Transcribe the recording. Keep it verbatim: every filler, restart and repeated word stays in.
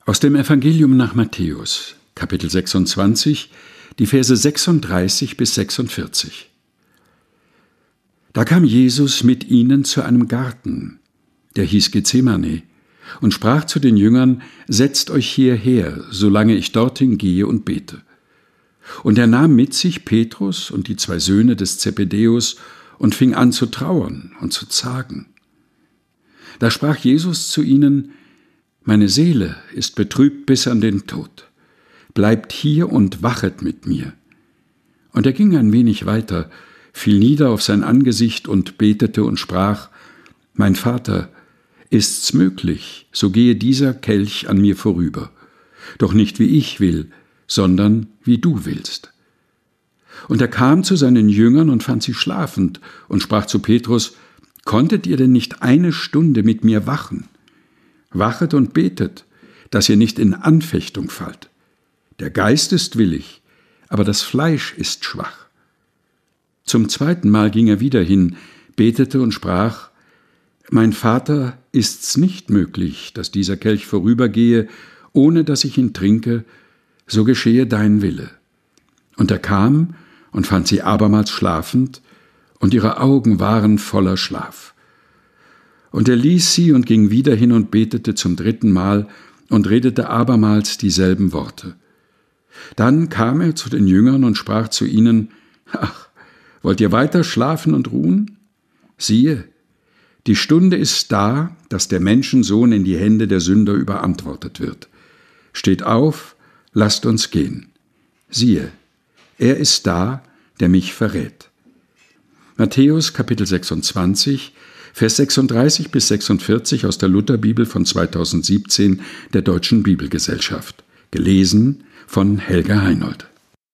Aus dem Evangelium nach Matthäus, Kapitel sechsundzwanzig, die Verse sechsunddreißig bis sechsundvierzig. Da kam Jesus mit ihnen zu einem Garten, der hieß Gethsemane, und sprach zu den Jüngern: Setzt euch hierher, solange ich dorthin gehe und bete. Und er nahm mit sich Petrus und die zwei Söhne des Zebedäus und fing an zu trauern und zu zagen. Da sprach Jesus zu ihnen: Meine Seele ist betrübt bis an den Tod. Bleibt hier und wachet mit mir. Und er ging ein wenig weiter, fiel nieder auf sein Angesicht und betete und sprach: Mein Vater, ist's möglich, so gehe dieser Kelch an mir vorüber. Doch nicht wie ich will, sondern wie du willst. Und er kam zu seinen Jüngern und fand sie schlafend und sprach zu Petrus: Konntet ihr denn nicht eine Stunde mit mir wachen? Wachet und betet, dass ihr nicht in Anfechtung fallt. Der Geist ist willig, aber das Fleisch ist schwach. Zum zweiten Mal ging er wieder hin, betete und sprach: Mein Vater, ist's nicht möglich, dass dieser Kelch vorübergehe, ohne dass ich ihn trinke, so geschehe dein Wille. Und er kam und fand sie abermals schlafend, und ihre Augen waren voller Schlaf. Und er ließ sie und ging wieder hin und betete zum dritten Mal und redete abermals dieselben Worte. Dann kam er zu den Jüngern und sprach zu ihnen: Ach, wollt ihr weiter schlafen und ruhen? Siehe, die Stunde ist da, dass der Menschensohn in die Hände der Sünder überantwortet wird. Steht auf, lasst uns gehen. Siehe, er ist da, der mich verrät. Matthäus Kapitel sechsundzwanzig, Vers sechsunddreißig bis sechsundvierzig aus der Lutherbibel von zweitausendsiebzehn der Deutschen Bibelgesellschaft. Gelesen von Helga Heinold.